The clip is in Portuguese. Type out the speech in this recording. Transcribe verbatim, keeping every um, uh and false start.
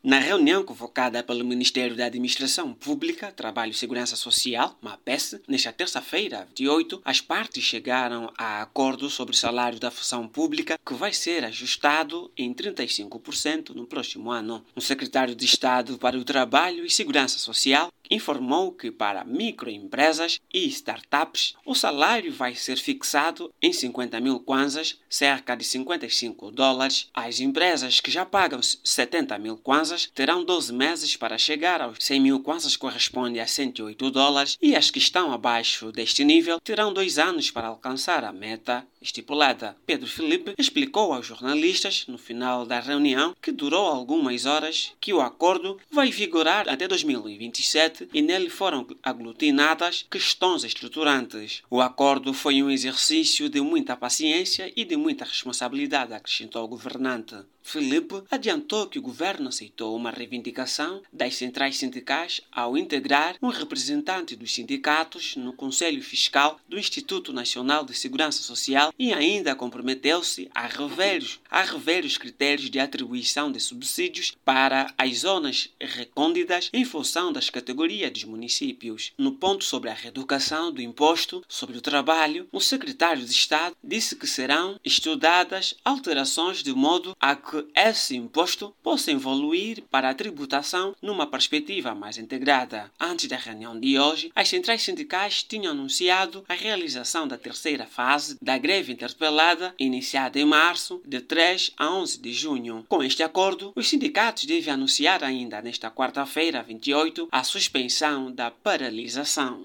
Na reunião convocada pelo Ministério da Administração Pública, Trabalho e Segurança Social, MAPES, nesta terça-feira, vinte e oito, as partes chegaram a acordo sobre o salário da função pública, que vai ser ajustado em trinta e cinco por cento no próximo ano. O secretário de Estado para o Trabalho e Segurança Social informou que para microempresas e startups o salário vai ser fixado em cinquenta mil kwanzas, cerca de cinquenta e cinco dólares. As empresas que já pagam setenta mil kwanzas terão doze meses para chegar aos cem mil kwanzas, que corresponde a cento e oito dólares, e as que estão abaixo deste nível terão dois anos para alcançar a meta estipulada. Pedro Filipe explicou aos jornalistas, no final da reunião, que durou algumas horas, que o acordo vai vigorar até dois mil e vinte e sete e nele foram aglutinadas questões estruturantes. O acordo foi um exercício de muita paciência e de muita responsabilidade, acrescentou o governante. Filipe adiantou que o governo aceitou uma reivindicação das centrais sindicais ao integrar um representante dos sindicatos no Conselho Fiscal do Instituto Nacional de Segurança Social e ainda comprometeu-se a rever, a rever os critérios de atribuição de subsídios para as zonas recônditas em função das categorias dos municípios. No ponto sobre a reeducação do imposto sobre o trabalho, o secretário de Estado disse que serão estudadas alterações de modo a que esse imposto possa evoluir para a tributação numa perspectiva mais integrada. Antes da reunião de hoje, as centrais sindicais tinham anunciado a realização da terceira fase da greve interpelada, iniciada em março, de três a onze de junho. Com este acordo, os sindicatos devem anunciar ainda nesta quarta-feira, vinte e oito, a suspensão da paralisação.